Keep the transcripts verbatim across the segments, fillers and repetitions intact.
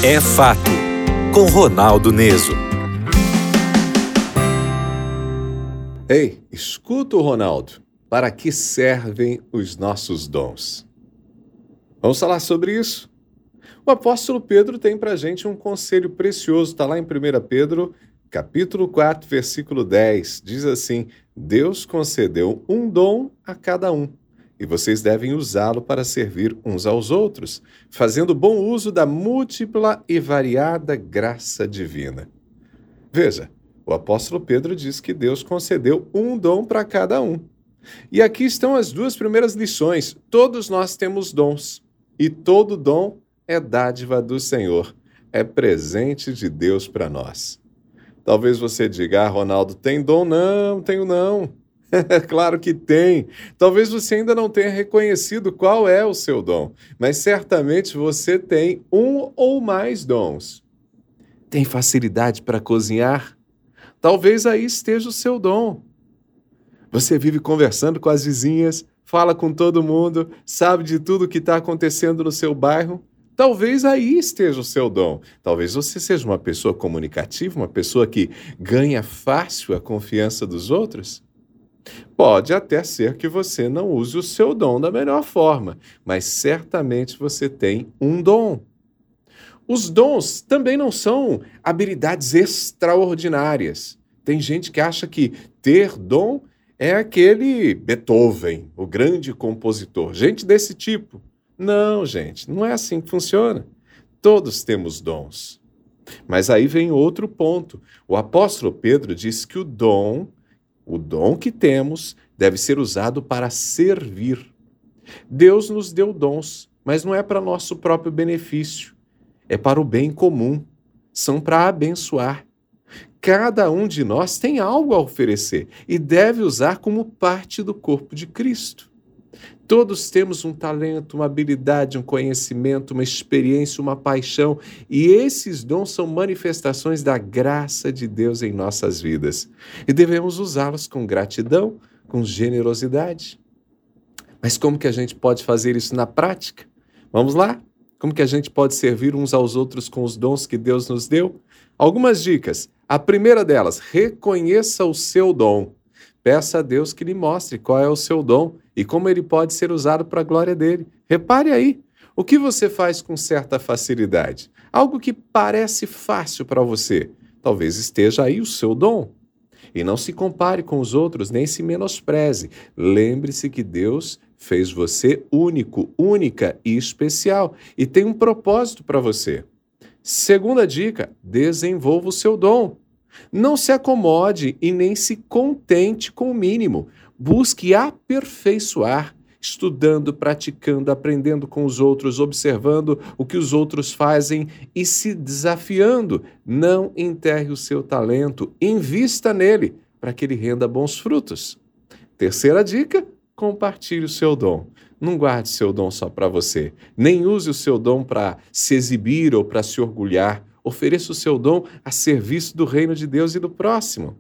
É Fato, com Ronaldo Neso. Ei, escuta o Ronaldo. Para que servem os nossos dons? Vamos falar sobre isso? O apóstolo Pedro tem para a gente um conselho precioso. Está lá em primeira Pedro, capítulo quatro, versículo dez. Diz assim: Deus concedeu um dom a cada um, e vocês devem usá-lo para servir uns aos outros, fazendo bom uso da múltipla e variada graça divina. Veja, o apóstolo Pedro diz que Deus concedeu um dom para cada um. E aqui estão as duas primeiras lições. Todos nós temos dons, e todo dom é dádiva do Senhor, é presente de Deus para nós. Talvez você diga: ah, Ronaldo, tem dom? Não, tenho não. Claro que tem. Talvez você ainda não tenha reconhecido qual é o seu dom, mas certamente você tem um ou mais dons. Tem facilidade para cozinhar? Talvez aí esteja o seu dom. Você vive conversando com as vizinhas, fala com todo mundo, sabe de tudo que está acontecendo no seu bairro? Talvez aí esteja o seu dom. Talvez você seja uma pessoa comunicativa, uma pessoa que ganha fácil a confiança dos outros. Pode até ser que você não use o seu dom da melhor forma, mas certamente você tem um dom. Os dons também não são habilidades extraordinárias. Tem gente que acha que ter dom é aquele Beethoven, o grande compositor. Gente desse tipo. Não, gente, não é assim que funciona. Todos temos dons. Mas aí vem outro ponto. O apóstolo Pedro diz que o dom, o dom que temos, deve ser usado para servir. Deus nos deu dons, mas não é para nosso próprio benefício. É para o bem comum. São para abençoar. Cada um de nós tem algo a oferecer e deve usar como parte do corpo de Cristo. Todos temos um talento, uma habilidade, um conhecimento, uma experiência, uma paixão, e esses dons são manifestações da graça de Deus em nossas vidas. E devemos usá-los com gratidão, com generosidade. Mas como que a gente pode fazer isso na prática? Vamos lá? Como que a gente pode servir uns aos outros com os dons que Deus nos deu? Algumas dicas. A primeira delas: reconheça o seu dom. Peça a Deus que lhe mostre qual é o seu dom e como ele pode ser usado para a glória dele. Repare aí, o que você faz com certa facilidade? Algo que parece fácil para você. Talvez esteja aí o seu dom. E não se compare com os outros, nem se menospreze. Lembre-se que Deus fez você único, única e especial e tem um propósito para você. Segunda dica: desenvolva o seu dom. Não se acomode e nem se contente com o mínimo. Busque aperfeiçoar, estudando, praticando, aprendendo com os outros, observando o que os outros fazem e se desafiando. Não enterre o seu talento, invista nele para que ele renda bons frutos. Terceira dica: compartilhe o seu dom. Não guarde seu dom só para você. Nem use o seu dom para se exibir ou para se orgulhar. Ofereça o seu dom a serviço do reino de Deus e do próximo.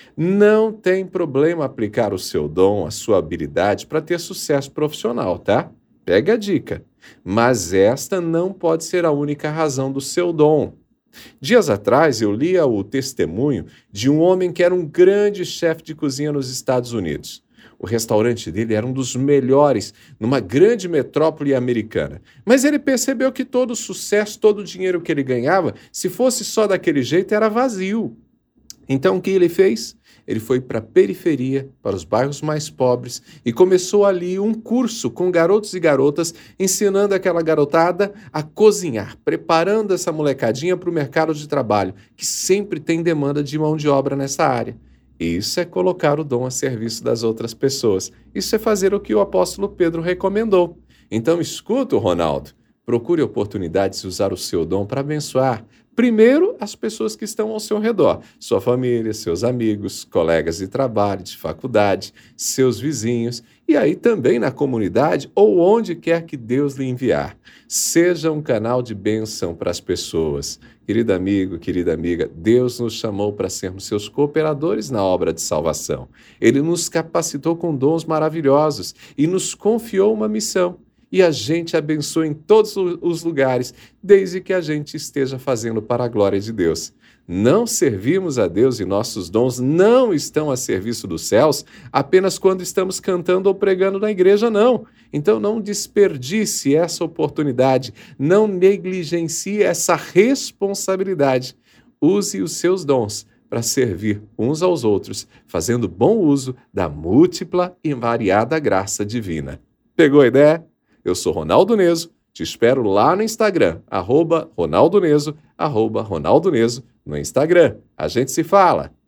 Não tem problema aplicar o seu dom, a sua habilidade para ter sucesso profissional, tá? Pega a dica. Mas esta não pode ser a única razão do seu dom. Dias atrás eu lia o testemunho de um homem que era um grande chefe de cozinha nos Estados Unidos. O restaurante dele era um dos melhores numa grande metrópole americana. Mas ele percebeu que todo o sucesso, todo o dinheiro que ele ganhava, se fosse só daquele jeito, era vazio. Então o que ele fez? Ele foi para a periferia, para os bairros mais pobres, e começou ali um curso com garotos e garotas, ensinando aquela garotada a cozinhar, preparando essa molecadinha para o mercado de trabalho, que sempre tem demanda de mão de obra nessa área. Isso é colocar o dom a serviço das outras pessoas. Isso é fazer o que o apóstolo Pedro recomendou. Então escuta, Ronaldo. Procure oportunidades de usar o seu dom para abençoar, primeiro, as pessoas que estão ao seu redor. Sua família, seus amigos, colegas de trabalho, de faculdade, seus vizinhos. E aí também na comunidade ou onde quer que Deus lhe enviar. Seja um canal de bênção para as pessoas. Querido amigo, querida amiga, Deus nos chamou para sermos seus cooperadores na obra de salvação. Ele nos capacitou com dons maravilhosos e nos confiou uma missão. e a gente abençoa em todos os lugares, desde que a gente esteja fazendo para a glória de Deus. Não servimos a Deus e nossos dons não estão a serviço dos céus apenas quando estamos cantando ou pregando na igreja, não. Então não desperdice essa oportunidade, não negligencie essa responsabilidade. Use os seus dons para servir uns aos outros, fazendo bom uso da múltipla e variada graça divina. Pegou a ideia? Eu sou Ronaldo Neso, te espero lá no Instagram, arroba Ronaldo Neso, arroba Ronaldo Neso, no Instagram. A gente se fala!